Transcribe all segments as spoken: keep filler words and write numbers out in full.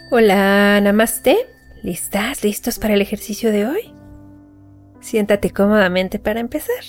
Hola, Namaste. ¿Listas? ¿Listos para el ejercicio de hoy? Siéntate cómodamente para empezar.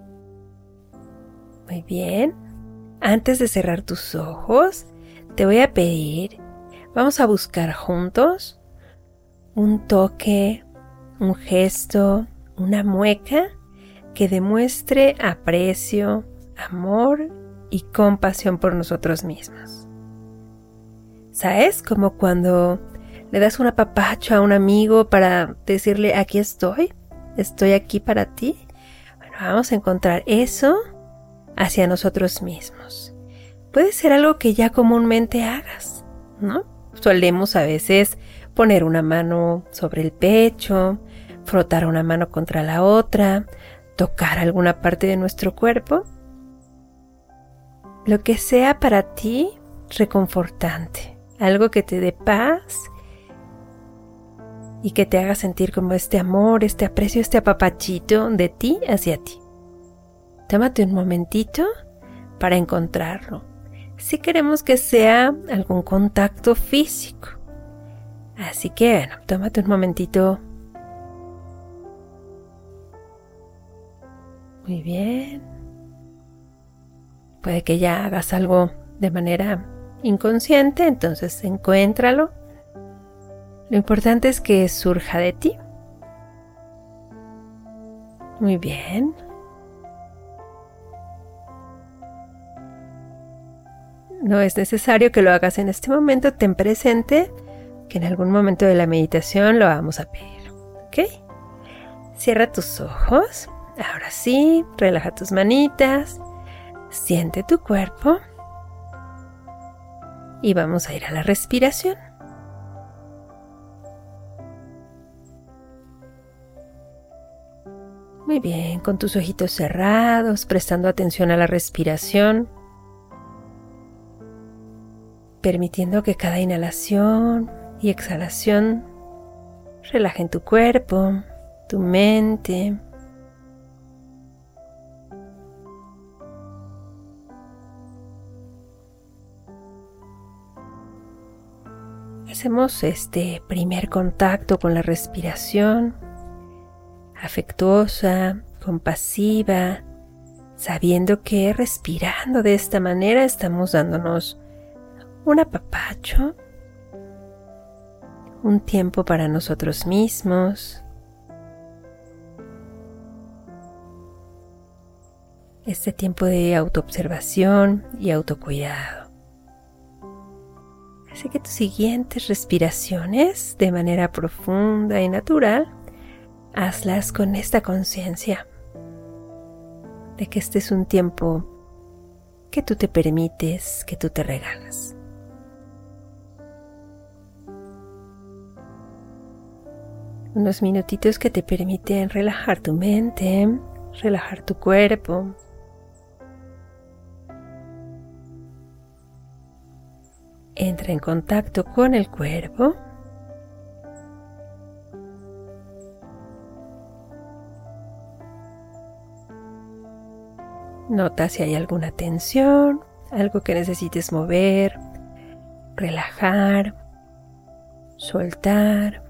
Muy bien. Antes de cerrar tus ojos, te voy a pedir, vamos a buscar juntos un toque, un gesto, una mueca que demuestre aprecio, amor y compasión por nosotros mismos. ¿Sabes? Como cuando le das un apapacho a un amigo para decirle, aquí estoy, estoy aquí para ti. Bueno, vamos a encontrar eso hacia nosotros mismos. Puede ser algo que ya comúnmente hagas, ¿no? Solemos a veces poner una mano sobre el pecho, frotar una mano contra la otra, tocar alguna parte de nuestro cuerpo. Lo que sea para ti reconfortante. Algo que te dé paz y que te haga sentir como este amor, este aprecio, este apapachito de ti hacia ti. Tómate un momentito para encontrarlo. Si queremos que sea algún contacto físico. Así que, bueno, tómate un momentito. Muy bien. Puede que ya hagas algo de manera inconsciente, entonces encuéntralo. Lo importante es que surja de ti. Muy bien. No es necesario que lo hagas en este momento. Ten presente que en algún momento de la meditación lo vamos a pedir. ¿Ok? Cierra tus ojos. Ahora sí, relaja tus manitas. Siente tu cuerpo. Y vamos a ir a la respiración. Muy bien, con tus ojitos cerrados, prestando atención a la respiración, permitiendo que cada inhalación y exhalación relajen tu cuerpo, tu mente. Hacemos este primer contacto con la respiración, afectuosa, compasiva, sabiendo que respirando de esta manera estamos dándonos un apapacho, un tiempo para nosotros mismos. Este tiempo de autoobservación y autocuidado. Así que tus siguientes respiraciones, de manera profunda y natural, hazlas con esta conciencia de que este es un tiempo que tú te permites, que tú te regalas. Unos minutitos que te permiten relajar tu mente, relajar tu cuerpo. Entra en contacto con el cuerpo. Nota si hay alguna tensión, algo que necesites mover, relajar, soltar.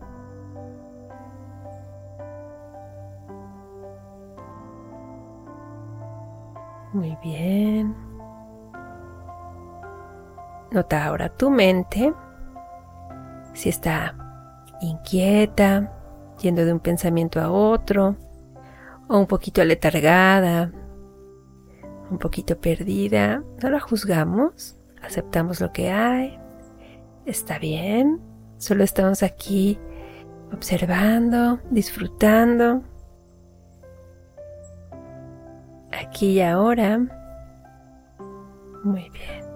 Muy bien. Nota ahora tu mente, si está inquieta, yendo de un pensamiento a otro, o un poquito aletargada, un poquito perdida. No la juzgamos, aceptamos lo que hay, está bien, solo estamos aquí observando, disfrutando, aquí y ahora. Muy bien.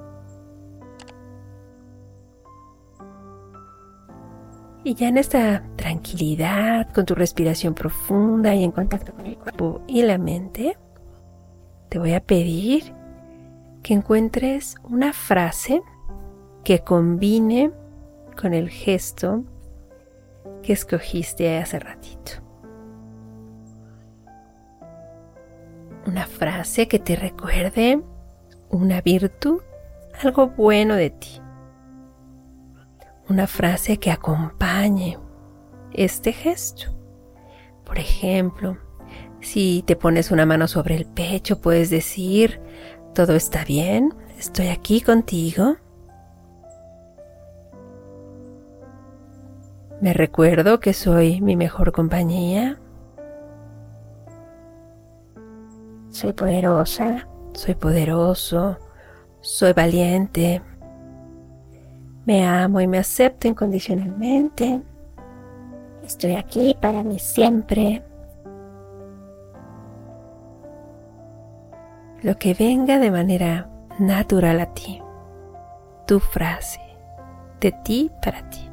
Y ya en esta tranquilidad, con tu respiración profunda y en contacto con el cuerpo y la mente, te voy a pedir que encuentres una frase que combine con el gesto que escogiste hace ratito. Una frase que te recuerde una virtud, algo bueno de ti. una frase que acompañe este gesto. Por ejemplo, si te pones una mano sobre el pecho, puedes decir: todo está bien, estoy aquí contigo. Me recuerdo que soy mi mejor compañía. Soy poderosa. Soy poderoso. Soy valiente. Me amo y me acepto incondicionalmente. Estoy aquí para mí siempre. Lo que venga de manera natural a ti. Tu frase. De ti para ti.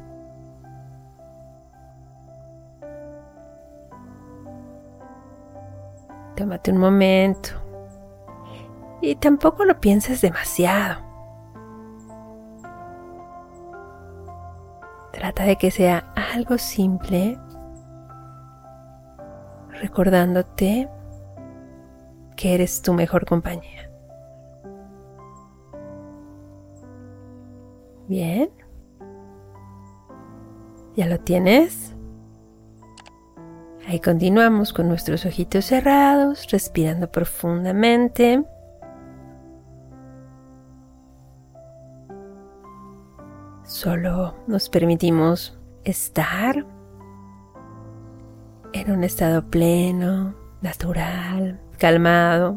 Tómate un momento y tampoco lo pienses demasiado. Trata de que sea algo simple, recordándote que eres tu mejor compañía. Bien. ¿Ya lo tienes? Ahí continuamos con nuestros ojitos cerrados, respirando profundamente. Solo nos permitimos estar en un estado pleno, natural, calmado.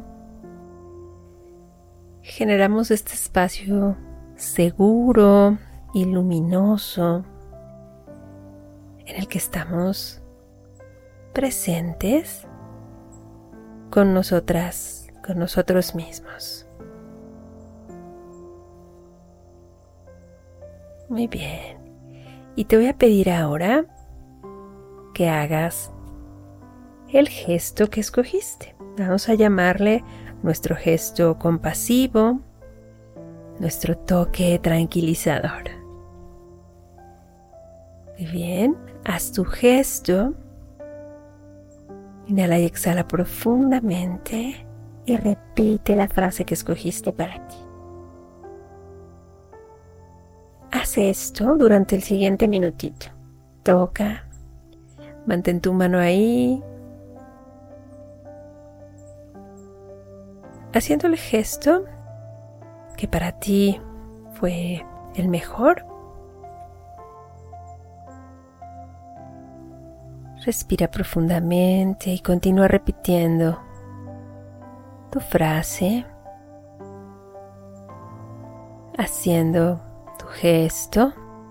Generamos este espacio seguro y luminoso en el que estamos presentes con nosotras, con nosotros mismos. Muy bien. Y te voy a pedir ahora que hagas el gesto que escogiste. Vamos a llamarle nuestro gesto compasivo, nuestro toque tranquilizador. Muy bien. Haz tu gesto. Inhala y exhala profundamente y repite la frase que escogiste para ti. Haz esto durante el siguiente minutito. Toca, mantén tu mano ahí, haciendo el gesto que para ti fue el mejor. Respira profundamente y continúa repitiendo tu frase, haciendo tu gesto.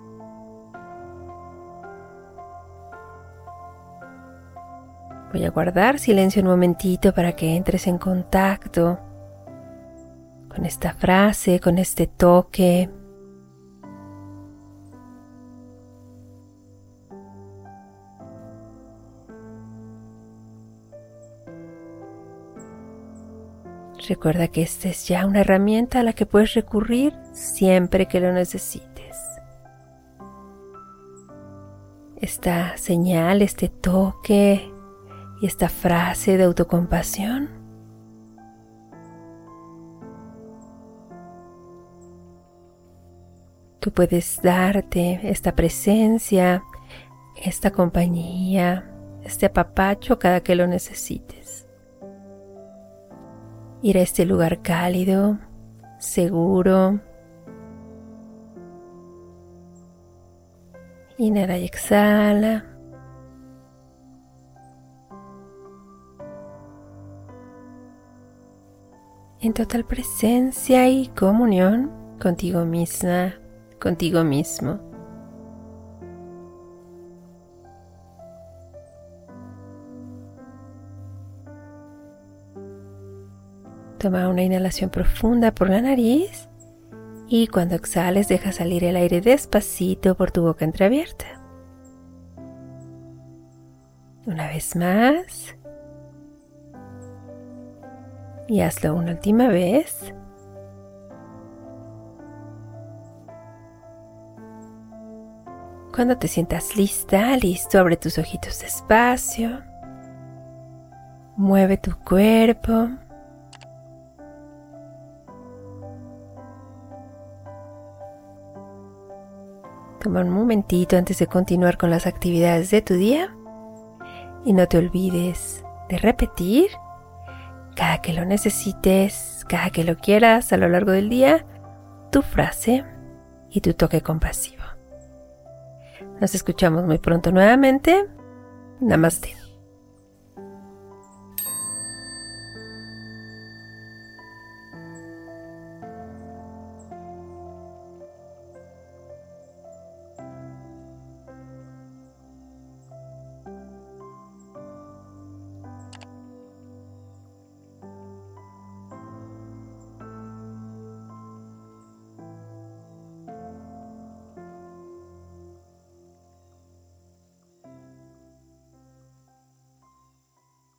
Voy a guardar silencio un momentito para que entres en contacto con esta frase, con este toque. Recuerda que esta es ya una herramienta a la que puedes recurrir siempre que lo necesites. Esta señal, este toque y esta frase de autocompasión tú puedes darte esta presencia, esta compañía, este apapacho cada que lo necesites. Ir a este lugar cálido, seguro. Inhala y exhala. En total presencia y comunión contigo misma, contigo mismo. Toma una inhalación profunda por la nariz y cuando exhales deja salir el aire despacito por tu boca entreabierta. Una vez más. Y hazlo una última vez. Cuando te sientas lista, listo, abre tus ojitos despacio. Mueve tu cuerpo. Toma un momentito antes de continuar con las actividades de tu día y no te olvides de repetir cada que lo necesites, cada que lo quieras a lo largo del día, tu frase y tu toque compasivo. Nos escuchamos muy pronto nuevamente. Namaste.